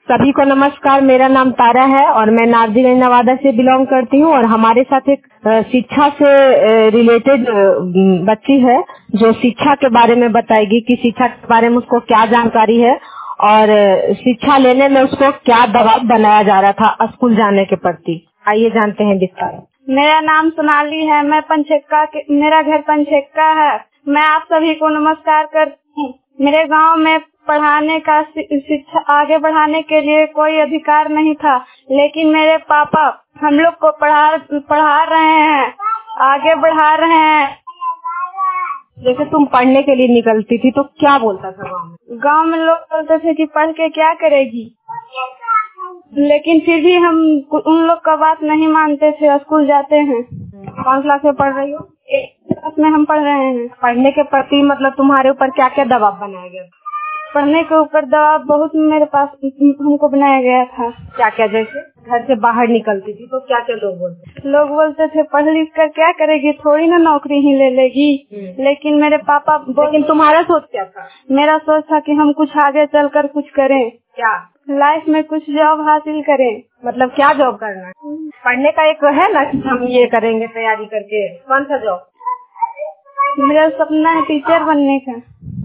सभी को नमस्कार। मेरा नाम तारा है और मैं नारजीगंज नवादा से बिलोंग करती हूँ और हमारे साथ एक शिक्षा से रिलेटेड बच्ची है जो शिक्षा के बारे में बताएगी कि शिक्षा के बारे में उसको क्या जानकारी है और शिक्षा लेने में उसको क्या दबाव बनाया जा रहा था स्कूल जाने के प्रति। आइए जानते हैं विस्तार। मेरा नाम सोनाली है। मैं मेरा घर पंचेक्का है। मैं आप सभी को नमस्कार करती हूँ। मेरे गांव में पढ़ाने का शिक्षा आगे बढ़ाने के लिए कोई अधिकार नहीं था, लेकिन मेरे पापा हम लोग को पढ़ा रहे हैं, आगे बढ़ा रहे हैं। जैसे तुम पढ़ने के लिए निकलती थी तो क्या बोलता था गांव में? गांव में लोग बोलते थे कि पढ़ के क्या करेगी, लेकिन फिर भी हम उन लोग का बात नहीं मानते थे। स्कूल जाते हैं। कौन क्लास में पढ़ रही हो? 8th क्लास में हम पढ़ रहे हैं। पढ़ने के प्रति मतलब तुम्हारे ऊपर क्या क्या दबाव बनाया गया? पढ़ने के ऊपर दबाव बहुत मेरे पास हमको बनाया गया था। क्या क्या? जैसे घर से बाहर निकलती थी तो क्या क्या लोग बोलते थे पढ़ लिख कर क्या करेगी, थोड़ी ना नौकरी ही ले लेगी। लेकिन मेरे पापा लेकिन तुम्हारा सोच क्या था? मेरा सोच था कि हम कुछ आगे चलकर कुछ करें। क्या? लाइफ में कुछ जॉब हासिल करें। मतलब क्या जॉब करना है? पढ़ने का एक है ना कि हम ये करेंगे तैयारी करके। कौन सा जॉब? मेरा सपना है टीचर बनने का।